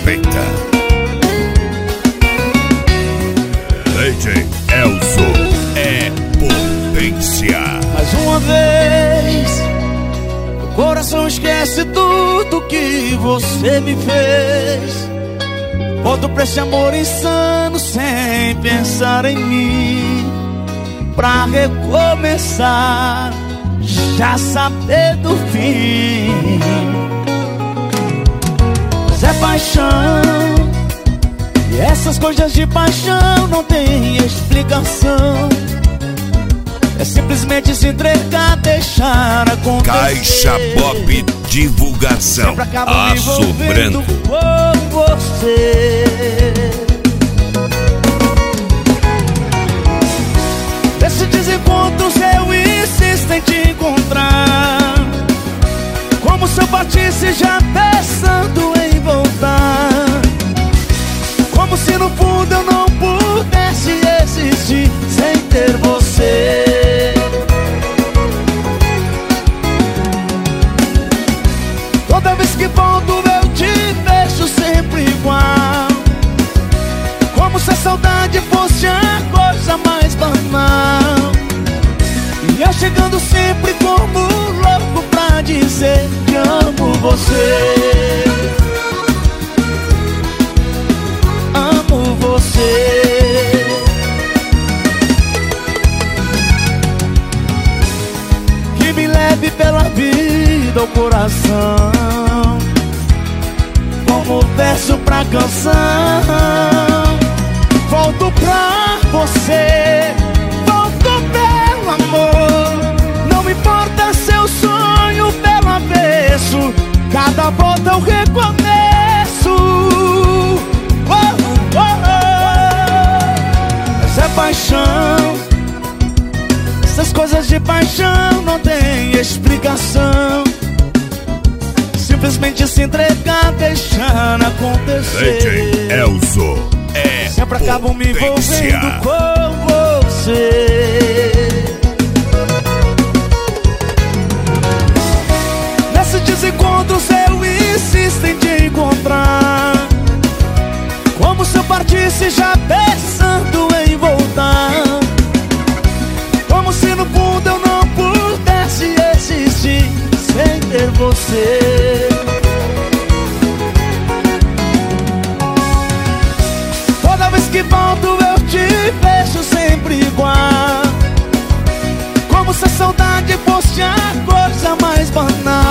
respeita. DJ Elzo é potência. Mais uma vez, o coração esquece tudo que você me fez. Volto pra esse amor insano sem pensar em mim, pra recomeçar, já saber do fim. Mas é paixão, e essas coisas de paixão não tem explicação. É simplesmente se entregar, deixar acontecer. Caixa Pop Divulgação Aço Branco com você. Desses desencontros eu insisto em te encontrar, como se eu partisse já pensando em voltar, como se no fundo eu não pudesse existir sem ter você. Toda vez que volto eu te vejo sempre igual, como se a saudade fosse a coisa mais banal. E eu chegando sempre como louco pra dizer que amo você. Amo você. Que me leve pela vida ao coração, como verso pra canção. Volto pra você, volto pelo amor. Não me importa seu sonho pelo avesso, cada volta eu recomeço. Mas é paixão, essas coisas de paixão não tem explicação. Simplesmente se entregar, deixar acontecer. DJ Elzo é sempre acabo me potência. envolvendo com você. Nesses desencontros eu insisto em te encontrar, como se eu partisse já pensando em voltar, como se no fundo eu não pudesse existir sem ter você. Toda vez que volto eu te vejo sempre igual, como se a saudade fosse a coisa mais banal.